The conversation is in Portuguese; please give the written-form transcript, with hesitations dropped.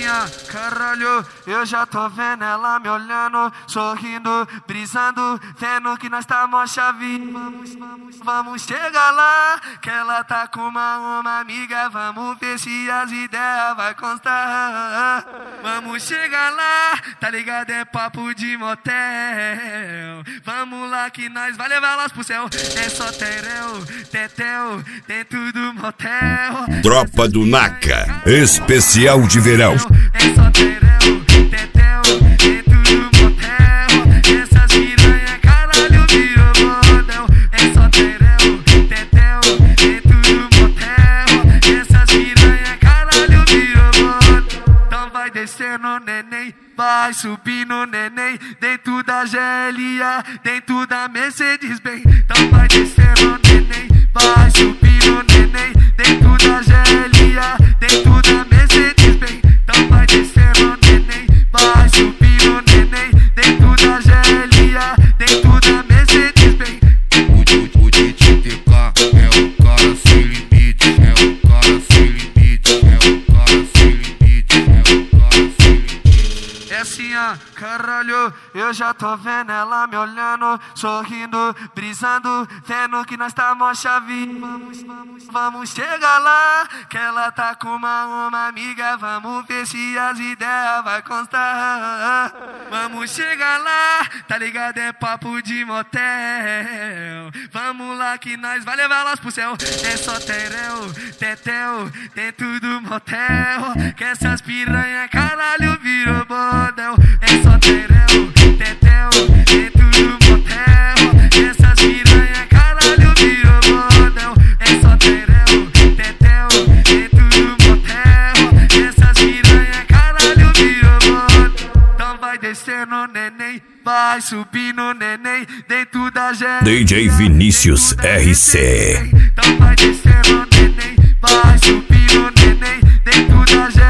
assim, ó, caralho, eu já tô vendo ela me olhando, sorrindo, brisando, vendo que nós tá mó chave. Vamos chegar lá, que ela tá com uma amiga, vamos ver se as ideias vai constar. Vamos chegar lá, tá ligado, é papo de motel. Vamos lá que nós vai levar elas pro céu. É só tereu, tetel, dentro do motel. Tropa do Naka, especial de verão. É só tereu, tetel, dentro do motel. Essas piranha, caralho, virou model. É só tereu, tetel, dentro do motel. Essas piranha, caralho, virou model. Então vai descendo, neném, vai subindo, neném, dentro da GLA, dentro da Mercedes-Benz. Então vai descendo, neném, vai subindo, neném, dentro da GLA, dentro da Mercedes-Benz. Então vai descendo, neném, vai subindo, neném, dentro da GLA, dentro da Mercedes-Benz. O DTK é o cara sem limite, é o cara sem limite, é o cara sem limite, é o cara sem limite. É assim, ó, caralho, eu já tô vendo ela me olhando, sorrindo, brisando, vendo que nós tá mó chave. Vamos chegar lá, que ela tá com uma amiga, vamos ver se as ideias vai constar. Vamos chegar lá, tá ligado, é papo de motel. Vamos lá que nós vai levar elas pro céu. É só tereu, tetel, dentro do motel. Que essas piranha, caralho, virou model. É só tereu, tetel, dentro do motel. Essas piranha, caralho, virou model. É só tereu, tetel, dentro do motel. Essas piranha, caralho, virou model. Então vai descendo, neném, vai subindo, neném, dentro da GLA, DJ Vinícius RC. então vai descendo, neném, vai subindo, neném, dentro da GLA.